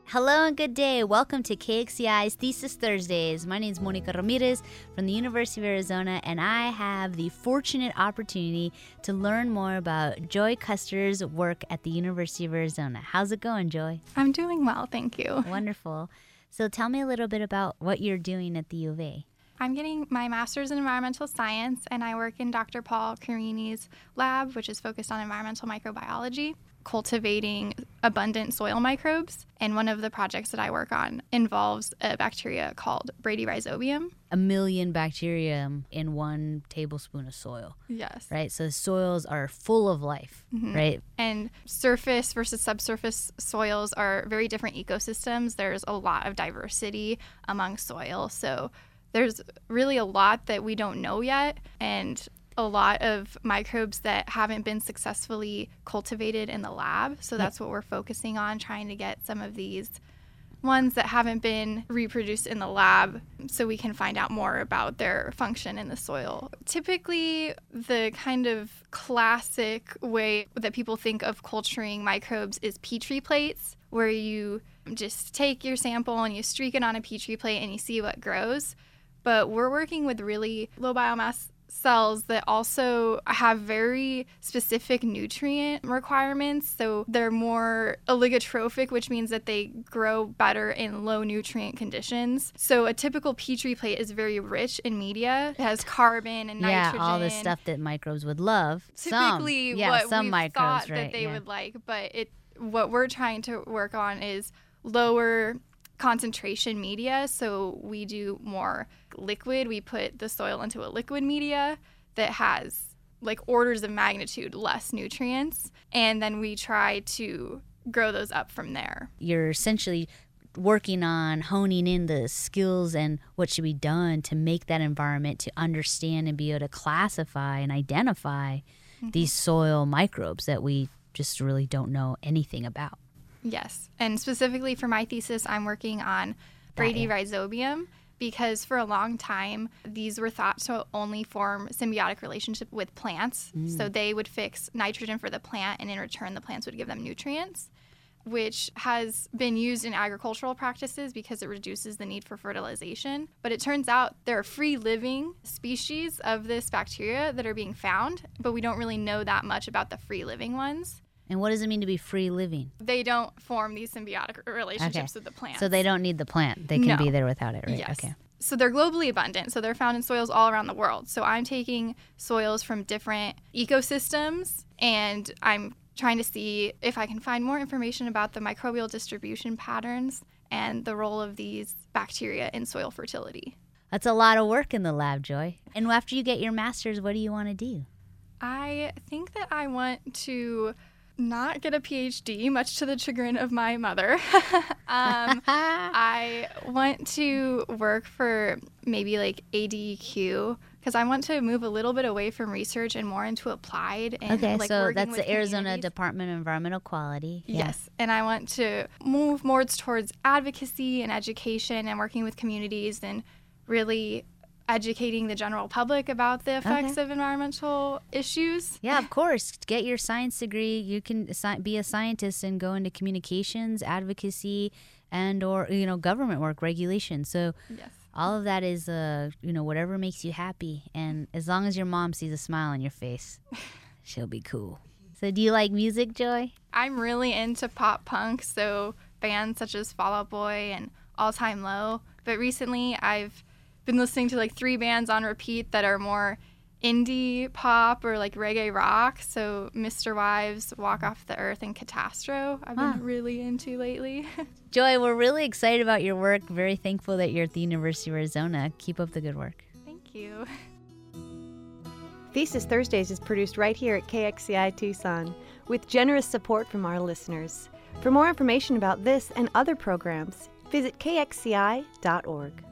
Hello and good day. Welcome to KXCI's Thesis Thursdays. My name is Monica Ramirez from the University of Arizona, and I have the fortunate opportunity to learn more about Joy Custer's work at the University of Arizona. How's it going, Joy? I'm doing well, thank you. Wonderful. So tell me a little bit about what you're doing at the U of A. I'm getting my master's in environmental science, and I work in Dr. Paul Carini's lab, which is focused on environmental microbiology, cultivating abundant soil microbes. And one of the projects that I work on involves a bacteria called Bradyrhizobium. 1 million bacteria in 1 tablespoon of soil. Yes. Right? So the soils are full of life, right? And surface versus subsurface soils are very different ecosystems. There's a lot of diversity among soil. So there's really a lot that we don't know yet, and a lot of microbes that haven't been successfully cultivated in the lab. So that's what we're focusing on, trying to get some of these ones that haven't been reproduced in the lab so we can find out more about their function in the soil. Typically, the kind of classic way that people think of culturing microbes is Petri plates, where you just take your sample and you streak it on a Petri plate and you see what grows. But we're working with really low biomass cells that also have very specific nutrient requirements. So they're more oligotrophic, which means that they grow better in low nutrient conditions. So a typical Petri plate is very rich in media. It has carbon and nitrogen. Yeah, all the stuff that microbes would love. Typically some we microbes, thought right, that they would like. But what we're trying to work on is lower concentration media. So we do more liquid. We put the soil into a liquid media that has like orders of magnitude less nutrients, and then we try to grow those up from there. You're essentially working on honing in the skills and what should be done to make that environment to understand and be able to classify and identify these soil microbes that we just really don't know anything about. Yes, and specifically for my thesis, I'm working on Bradyrhizobium because for a long time, these were thought to only form symbiotic relationship with plants. So they would fix nitrogen for the plant, and in return, the plants would give them nutrients, which has been used in agricultural practices because it reduces the need for fertilization. But it turns out there are free-living species of this bacteria that are being found, but we don't really know that much about the free-living ones. And what does it mean to be free living? They don't form these symbiotic relationships with the plant. So they don't need the plant. They can be there without it, right? Yes. Okay. So they're globally abundant. So they're found in soils all around the world. So I'm taking soils from different ecosystems, and I'm trying to see if I can find more information about the microbial distribution patterns and the role of these bacteria in soil fertility. That's a lot of work in the lab, Joy. And after you get your master's, what do you want to do? I think that I want to not get a PhD, much to the chagrin of my mother. I want to work for maybe like ADEQ because I want to move a little bit away from research and more into applied. And so that's the Arizona Department of Environmental Quality. Yes, and I want to move more towards advocacy and education and working with communities and really educating the general public about the effects of environmental issues. Yeah, of course. Get your science degree. You can be a scientist and go into communications, advocacy, and or government work, regulation. So all of that is whatever makes you happy. And as long as your mom sees a smile on your face, she'll be cool. So do you like music, Joy? I'm really into pop punk, so bands such as Fall Out Boy and All Time Low. But recently I've been listening to like 3 bands on repeat that are more indie pop or like reggae rock. So Mr. Wives, Walk Off the Earth, and Catastro I've been really into lately. Joy, we're really excited about your work. Very thankful that you're at the University of Arizona. Keep up the good work. Thank you. Thesis Thursdays is produced right here at KXCI Tucson with generous support from our listeners. For more information about this and other programs, visit kxci.org.